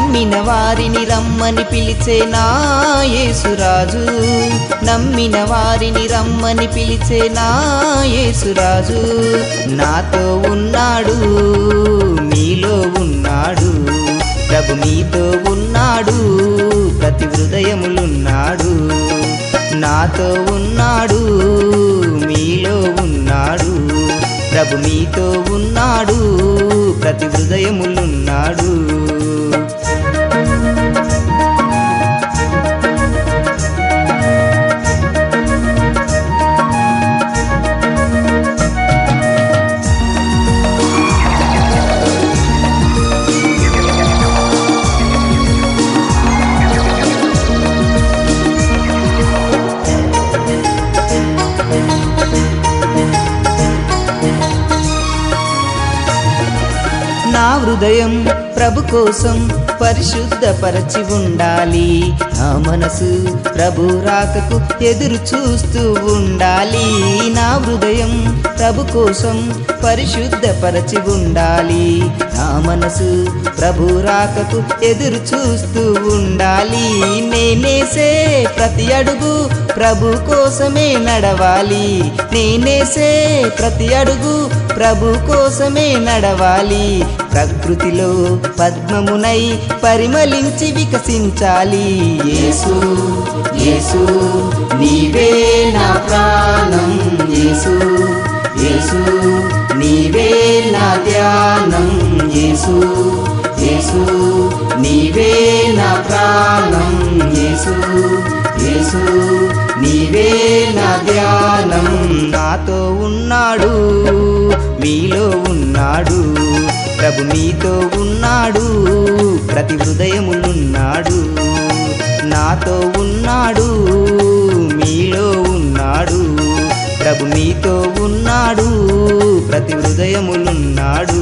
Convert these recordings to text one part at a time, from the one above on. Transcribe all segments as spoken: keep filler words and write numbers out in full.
నమ్మిన వారిని రమ్మని పిలిచే నా యేసురాజు, నమ్మిన వారిని రమ్మని పిలిచే నా యేసురాజు. నాతో ఉన్నాడు, మీలో ఉన్నాడు, ప్రభు మీతో ఉన్నాడు, ప్రతి హృదయములున్నాడు. నాతో ఉన్నాడు, మీలో ఉన్నాడు, ప్రభు మీతో ఉన్నాడు, ప్రతి హృదయములున్నాడు. నా హృదయం ప్రభు కోసం పరిశుద్ధపరచి ఉండాలి, నా మనసు ప్రభు రాకకు ఎదురు చూస్తూ ఉండాలి. నా హృదయం ప్రభు కోసం పరిశుద్ధపరచి ఉండాలి, నా మనసు ప్రభు రాకకు ఎదురు చూస్తూ ఉండాలి. నేనేసే ప్రతి అడుగు ప్రభు కోసమే నడవాలి, నేనేసే ప్రతి అడుగు ప్రభు కోసమే నడవాలి. ప్రకృతిలో పద్మమునై పరిమళించి వికసించాలి. యేసు యేసు నీవే నా ప్రాణం, యేసు యేసు నీవే నా ధ్యానం, యేసు యేసు నీవే నా ప్రాణం, యేసు యేసు నీవే నా ధ్యానం. నాతో ఉన్నాడు, మీలో ఉన్నాడు, ప్రభు మీతో ఉన్నాడు, ప్రతి హృదయములున్నాడు. నాతో ఉన్నాడు, మీలో ఉన్నాడు, ప్రభు మీతో ఉన్నాడు, ప్రతి హృదయములున్నాడు.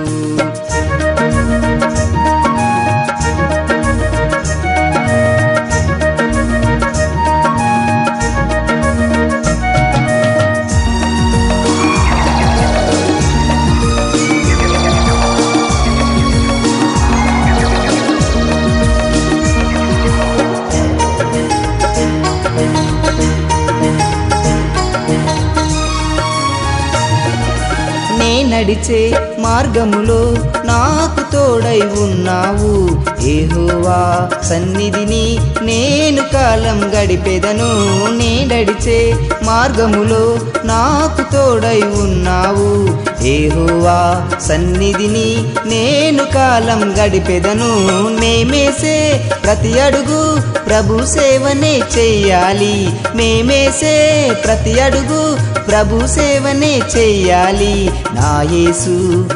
నడిచే మార్గములో నాకు తోడై ఉన్నావు, యెహోవా సన్నిధిని నేను కాలం గడిపెదను. నే నడిచే మార్గములో నాకు తోడై ఉన్నావు, యెహోవా సన్నిధిని నేను కాలం గడిపెదను. మేమేసే ప్రతి అడుగు ప్రభు సేవనే చెయ్యాలి, మేమేసే ప్రతి అడుగు ప్రభు సేవనే చెయ్యాలి. నా యేసు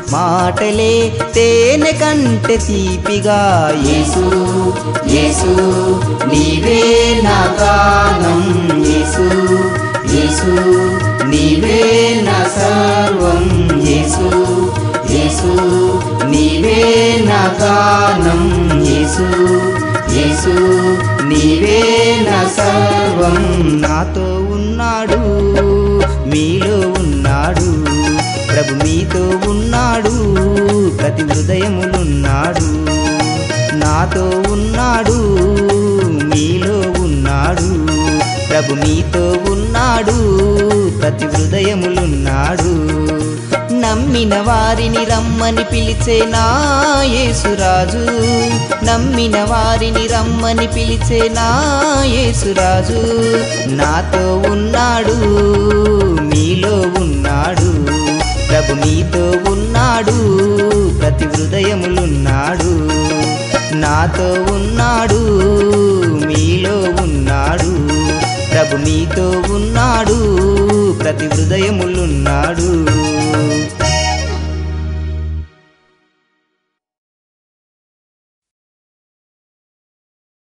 మాటలే తేనె కంటే తీపిగా, యేసు యేసు నీవే నా గానం, యేసు యేసు నీవే నా సర్వం, యేసు యేసు నీవే నా గానం, యేసు యేసు నీవే నా సర్వం. నాతో ఉన్నాడు, మీలో ఉన్నాడు, ప్రభు మీతో ఉన్నాడు, ప్రతి హృదయములున్నాడు. నాతో ఉన్నాడు, మీలో ఉన్నాడు, ప్రభు మీతో ఉన్నాడు, ప్రతి హృదయములున్నాడు. నమ్మిన వారిని రమ్మని పిలిచే నా యేసురాజు, నమ్మిన వారిని రమ్మని పిలిచే నా యేసురాజు. నాతో ఉన్నాడు, మీలో ఉన్నాడు, ప్రభు మీతో ఉన్నాడు, ప్రతి హృదయములున్నాడు. నాతో ఉన్నాడు, మీలో ఉన్నాడు, ప్రభు మీతో ఉన్నాడు, ప్రతి హృదయములున్నాడు.